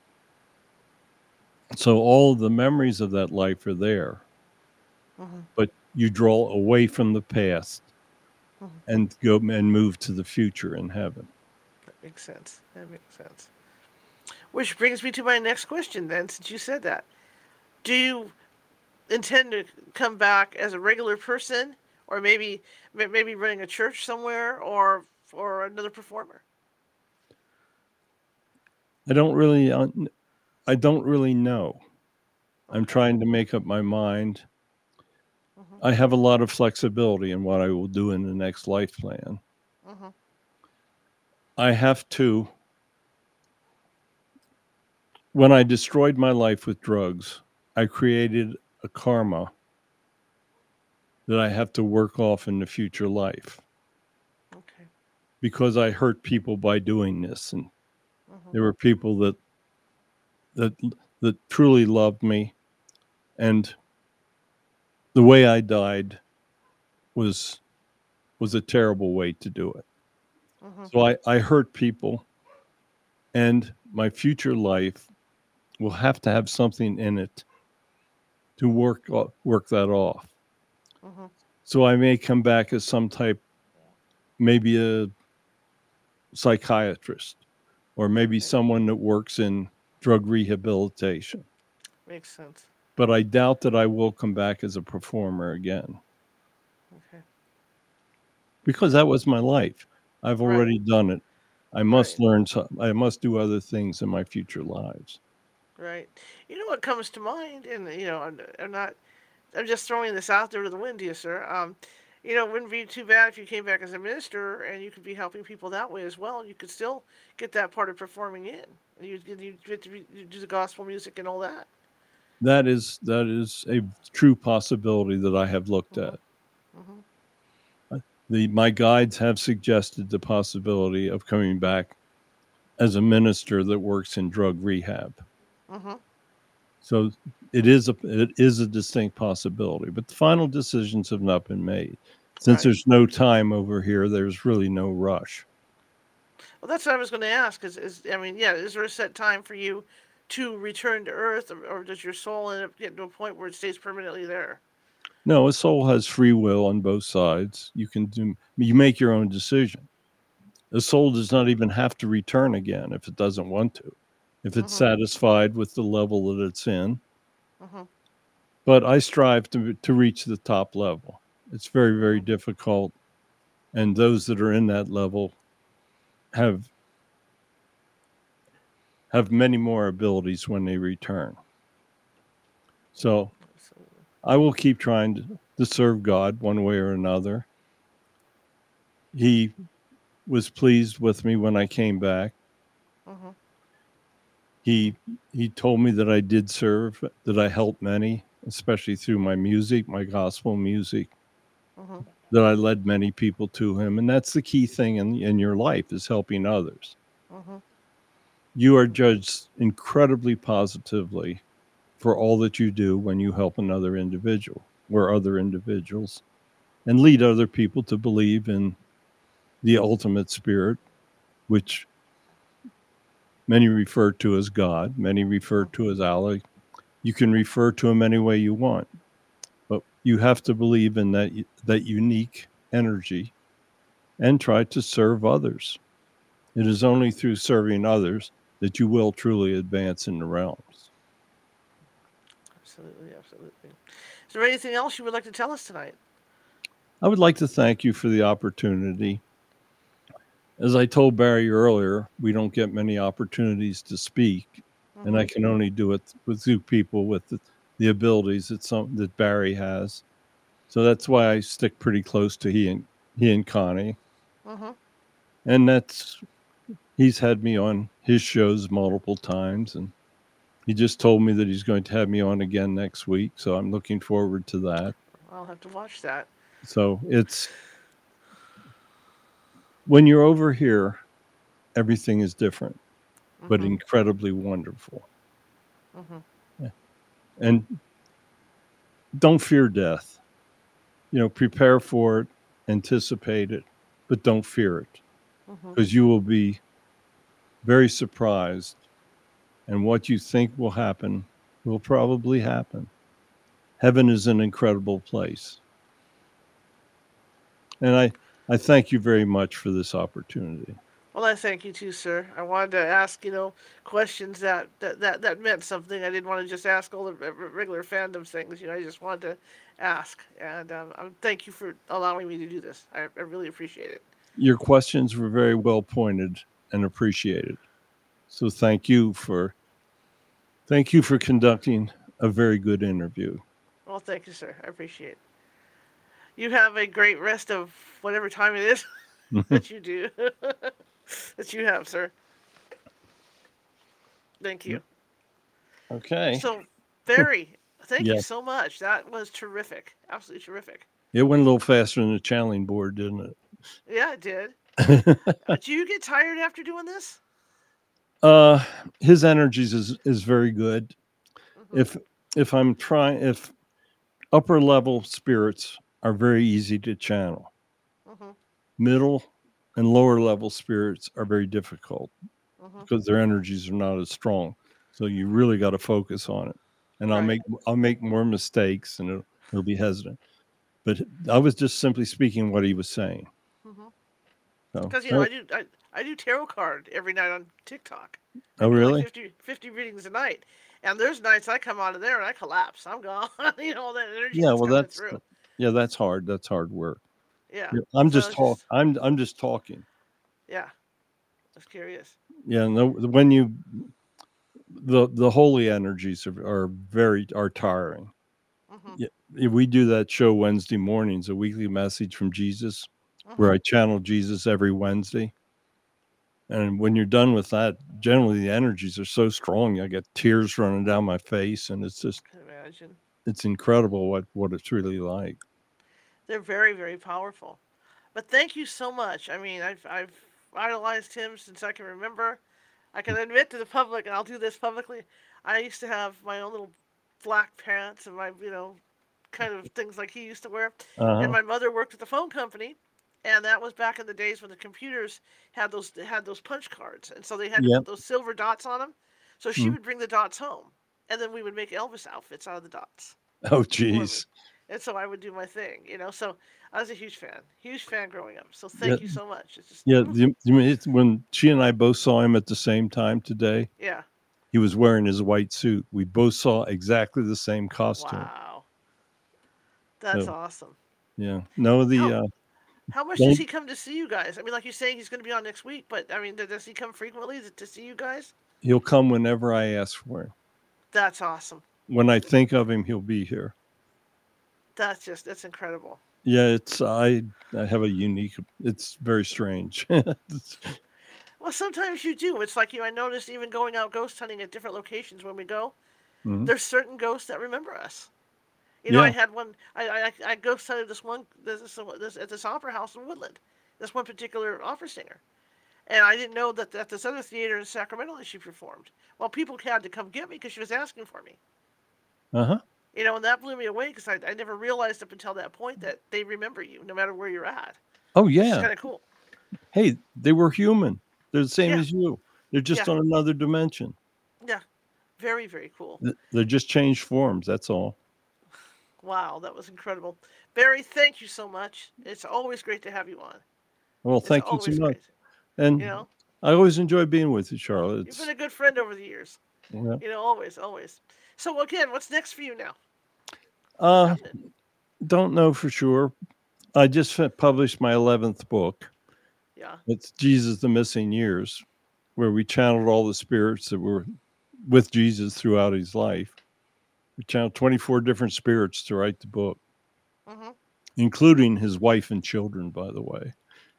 So all of the memories of that life are there, mm-hmm. but you draw away from the past mm-hmm. and go and move to the future in heaven. That makes sense. That makes sense. Which brings me to my next question then, since you said that. Do you intend to come back as a regular person, or maybe maybe running a church somewhere, or for another performer? I don't really, un- I don't really know. I'm Okay. trying to make up my mind. Mhm. I have a lot of flexibility in what I will do in the next life plan. Mhm. I have to, when I destroyed my life with drugs, I created a karma that I have to work off in the future life Okay. because I hurt people by doing this. And Mhm. there were people that, that, that truly loved me. And the way I died was, was a terrible way to do it. Mhm. So I, I hurt people, and my future life will have to have something in it to work work that off. Mhm. So I may come back as some type, maybe a psychiatrist, or maybe Okay. someone that works in drug rehabilitation. Makes sense. But I doubt that I will come back as a performer again Okay. because that was my life. I've Right. already done it. I must Right. learn some, I must do other things in my future lives. Right. You know what comes to mind, and you know, I'm, I'm not. I'm just throwing this out there to the wind, to you, sir. Um, you know, it wouldn't be too bad if you came back as a minister and you could be helping people that way as well. You could still get that part of performing in. You you get to you do the gospel music and all that. That is that is a true possibility that I have looked Mhm. at. Mhm. The my guides have suggested the possibility of coming back as a minister that works in drug rehab. Mhm. So it is a it is a distinct possibility, but the final decisions have not been made. Since Right. there's no time over here, there's really no rush. Well, that's what I was going to ask. Is is I mean, yeah, is there a set time for you to return to Earth, or, or does your soul end up getting to a point where it stays permanently there? No, a soul has free will on both sides. You can do you make your own decision. The soul does not even have to return again if it doesn't want to, if it's Mhm. satisfied with the level that it's in. Mhm. But I strive to to reach the top level. It's very, very Mhm. difficult, and those that are in that level have have many more abilities when they return. So Absolutely. I will keep trying to, to serve God one way or another. He was pleased with me when I came back. Mhm. He he told me that I did serve, that I helped many, especially through my music, my gospel music, Mhm. that I led many people to him. And that's the key thing in, in your life is helping others. Mhm. You are judged incredibly positively for all that you do when you help another individual or other individuals and lead other people to believe in the ultimate spirit, which many refer to as God, many refer Mhm. to as Allah. You can refer to him any way you want, but you have to believe in that that unique energy and try to serve others. It is only through serving others that you will truly advance in the realms. Absolutely. Absolutely. Is there anything else you would like to tell us tonight? I would like to thank you for the opportunity. As I told Barry earlier, we don't get many opportunities to speak, and I Mhm. can only do it with two people with the, the abilities that some that Barry has. So that's why I stick pretty close to he and he and Connie, Mhm. and that's he's had me on his shows multiple times, and he just told me that he's going to have me on again next week. So I'm looking forward to that. I'll have to watch that. So it's when you're over here, everything is different, but Mhm. incredibly wonderful. Mhm. Yeah. And don't fear death. You know, prepare for it, anticipate it, but don't fear it Mhm. because you will be very surprised. And what you think will happen will probably happen. Heaven is an incredible place. And I, I thank you very much for this opportunity. Well, I thank you too, sir. I wanted to ask, you know, questions that that that, that meant something. I didn't want to just ask all the regular fandom things. You know, I just wanted to ask, and um, um, thank you for allowing me to do this. I, I really appreciate it. your questions were very well pointed and appreciated. So thank you for thank you for conducting a very good interview. Well, thank you, sir. I appreciate it. You have a great rest of whatever time it is that you do. that you have, sir. Thank you. Okay. So, Barry, thank you Yeah. so much. That was terrific. Absolutely terrific. It went a little faster than the channeling board, didn't Yeah, it did. it? Uh, do you get tired after doing this? uh his energies is is very good. Mm-hmm. If if I'm trying if upper level spirits are very easy to channel. Mm-hmm. Middle and lower level spirits are very difficult Mm-hmm. because their energies are not as strong. So you really got to focus on it. And I'll Right. make I'll make more mistakes and it'll, it'll be hesitant. But I was just simply speaking what he was saying. Mm-hmm. So, Because you know, I do I, I do tarot card every night on TikTok. I oh do like really? fifty, fifty readings a night, and there's nights I come out of there and I collapse. I'm gone. you know all that energy Yeah, that's well coming that's through. yeah, that's hard. That's hard work. Yeah. Yeah, I'm So just it's talk just I'm I'm just talking. yeah. I was curious. Yeah, no, when you the the holy energies are, are very are tiring. Mm-hmm. Yeah, we do that show Wednesday mornings, a weekly message from Jesus, where Mm-hmm. I channel Jesus every Wednesday. And when you're done with that, generally the energies are so strong, I get tears running down my face, and it's just Can imagine. it's incredible what what it's really like. They're very, very powerful. But thank you so much. I mean, I've I've idolized him since I can remember. I can admit to the public, and I'll do this publicly. I used to have my own little black pants and my, you know, kind of things like he used to wear. And Uh-huh. my mother worked at the phone company, and that was back in the days when the computers had those had those punch cards, and so they had to Yep. put those silver dots on them. So she Mm. would bring the dots home, and then we would make Elvis outfits out of the dots Oh, for me. geez. And so I would do my thing, you know. So I was a huge fan, huge fan growing up. So Yeah. thank you so much. It's just, Yeah. whew, You, you mean it's when she and I both saw him at the same time today? yeah, He was wearing his white suit. We both saw exactly the same costume. wow, that's So awesome. yeah. No, the How uh how much does don't he come to see you guys? I mean, like you're saying, he's going to be on next week, but I mean, does he come frequently to see you guys? he'll come whenever I ask for him. That's awesome. When I think of him, he'll be here. That's just that's incredible. Yeah, it's I I have a unique it's very strange. It's- Well, sometimes you do. It's like you. I noticed even going out ghost hunting at different locations when we go. mhm. There's certain ghosts that remember us. You know, I Yeah. had one. I I, I ghost hunted this one this, this, this at this opera house in Woodland. This one particular opera singer, and I didn't know that at this other theater in Sacramento that she performed. Well, people had to come get me because she was asking for me. Uh-huh. You know, and that blew me away because I, I never realized up until that point that they remember you no matter where you're at, Oh which is yeah. kind of cool. Hey, they were human. They're the same Yeah, as you. They're just yeah, on another dimension. yeah. Very, very cool. Th- They're just changed forms, that's all. Wow, that was incredible. Barry, thank you so much. It's always great to have you on. Well, It's thank you so always much. great. You And know, I always enjoy being with you, Charlotte. you've been It's a good friend over the years. yeah. You know, always, always. So again, what's next for you now? What's Uh happening? don't know for sure. I just fi- published my eleventh book. Yeah. It's Jesus the Missing Years, where we channeled all the spirits that were with Jesus throughout his life. We channeled twenty-four different spirits to write the book, Mhm. including his wife and children, by the way.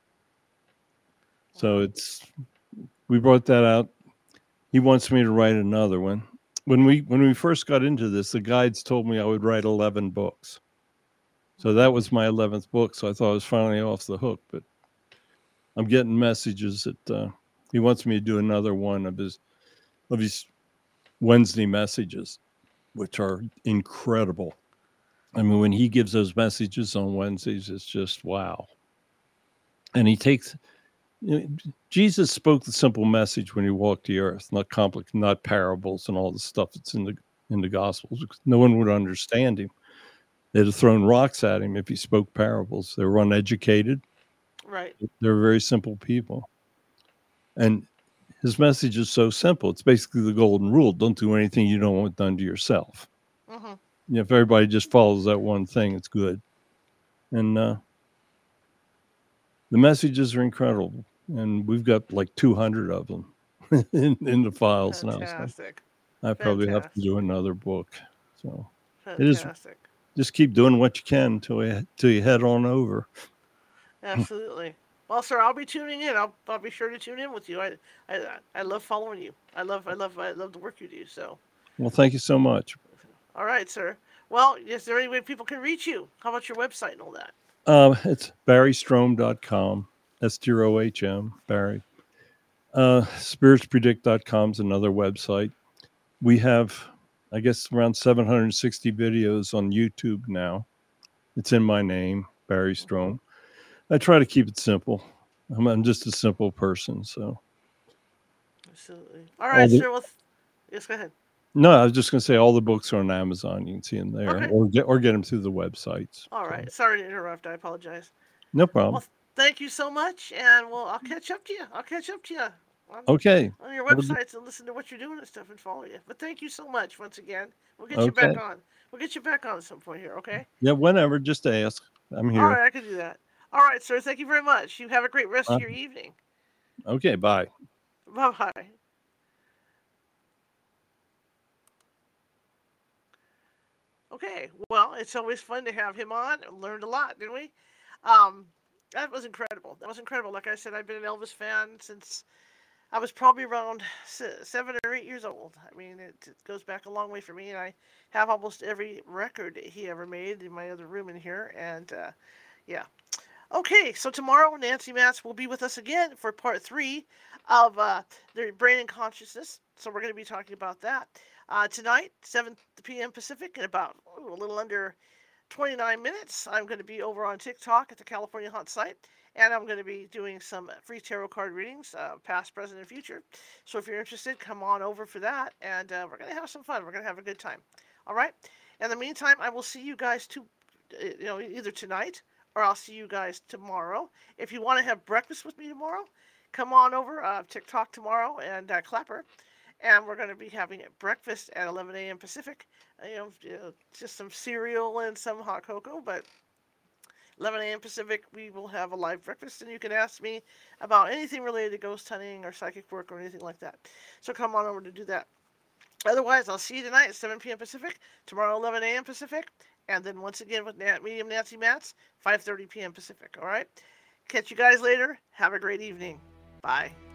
So Wow. it's we brought that out. He wants me to write another one. When we when we first got into this, the guides told me I would write eleven books. So Mhm. that was my eleventh book. So I thought I was finally off the hook, but I'm getting messages that uh, he wants me to do another one of his of his Wednesday messages, which are incredible. I mean, when he gives those messages on Wednesdays, it's just wow. And he takes you know, Jesus spoke the simple message when he walked the earth, not complex, not parables and all the stuff that's in the in the Gospels. Because no one would understand him. They'd have thrown rocks at him if he spoke parables. They were uneducated. Right. They were very simple people, and his message is so simple. It's basically the golden rule: don't do anything you don't want done to yourself. Mhm. You know, if everybody just follows that one thing, it's good. And uh, The messages are incredible, and we've got like two hundred of them in, in the files now. So Fantastic. I probably have to Fantastic. do another book. So it is Fantastic. just keep doing what you can until you, till you head on over. Absolutely. Well, sir, I'll be tuning in. I'll, I'll be sure to tune in with you. I, I I love following you. I love I love I love the work you do. So, Well, thank you so much. all right, sir. Well, is there any way people can reach you? How about your website and all that? Uh, it's barry strom dot com, S T R O H M, Barry. Uh, spirits predict dot com is another website. We have, I guess, around seven hundred sixty videos on YouTube now. It's in my name, Barry Strom. I try to keep it simple. I'm, I'm just a simple person, so. Absolutely. All right, All the, sir. Well, th- yes, go ahead. no, I was just going to say all the books are on Amazon. You can see them there, Okay. or get or get them through the websites. All right. So. Sorry to interrupt. I apologize. No problem. Well, thank you so much, and well, I'll catch up to you. I'll catch up to you. On, okay. On your websites and listen to what you're doing and stuff and follow you. But thank you so much once again. We'll get okay. you back on. We'll get you back on at some point here, okay? Yeah, whenever. Just ask. I'm here. All right, I can do that. All right, sir. Thank you very much. You have a great rest uh, of your evening. Okay, bye. Bye-bye. Okay, well, it's always fun to have him on. Learned a lot, didn't we? Um, that was incredible. That was incredible. Like I said, I've been an Elvis fan since I was probably around seven or eight years old. I mean, it, it goes back a long way for me, and I have almost every record he ever made in my other room in here. And uh, yeah. Okay, so tomorrow Nancy Matz will be with us again for part three of uh, the Brain and Consciousness. So we're going to be talking about that uh, tonight, seven p.m. Pacific, in about ooh, a little under twenty-nine minutes. I'm going to be over on TikTok at the California Haunt site. And I'm going to be doing some free tarot card readings, uh, past, present, and future. So if you're interested, come on over for that. And uh, we're going to have some fun. We're going to have a good time. All right? In the meantime, I will see you guys to, you know, either tonight or I'll see you guys tomorrow. If you want to have breakfast with me tomorrow, come on over, uh, TikTok tomorrow and uh, Clapper. And we're going to be having breakfast at eleven a.m. Pacific. You know, just some cereal and some hot cocoa, but eleven a.m. Pacific, we will have a live breakfast, and you can ask me about anything related to ghost hunting or psychic work or anything like that. So come on over to do that. Otherwise, I'll see you tonight at seven p.m. Pacific, tomorrow eleven a.m. Pacific, and then once again with Medium Nancy Matz, five thirty p.m. Pacific, all right? Catch you guys later. Have a great evening. Bye.